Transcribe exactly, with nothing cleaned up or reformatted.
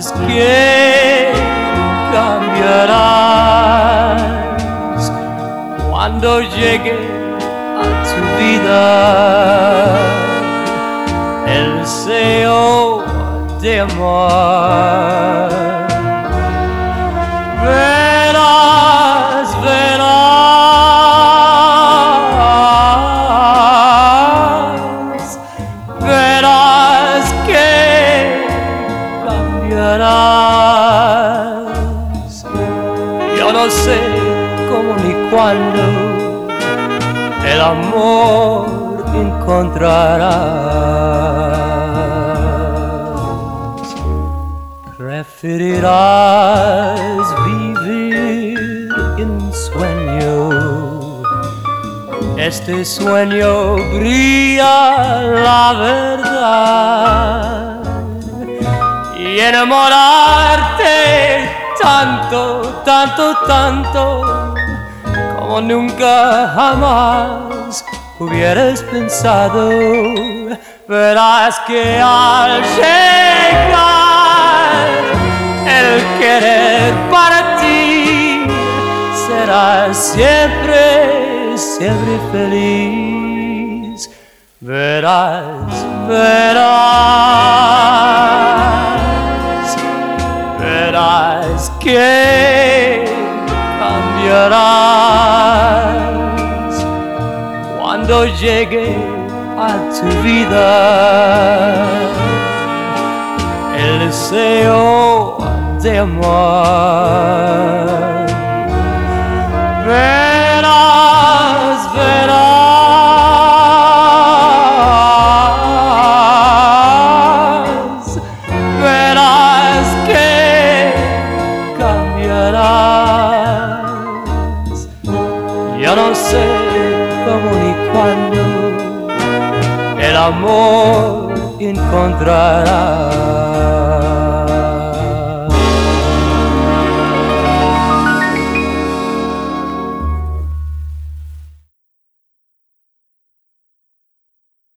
que cambiarás cuando llegue a tu vida el deseo de amar. Verás, verás, verás que cambiarás. Yo no sé cómo ni cuándo el amor encontrarás. Preferirás vivir en un sueño. Este sueño brilla la verdad y enamorarte tanto, tanto, tanto como nunca jamás hubieras pensado. Verás que al llegar el querer para ti será siempre, siempre feliz. Verás, verás, verás que cambiarás cuando llegue a tu vida el deseo de amar. Verás, verás, verás que cambiarás. Yo no sé cómo ni cuándo el amor encontrarás.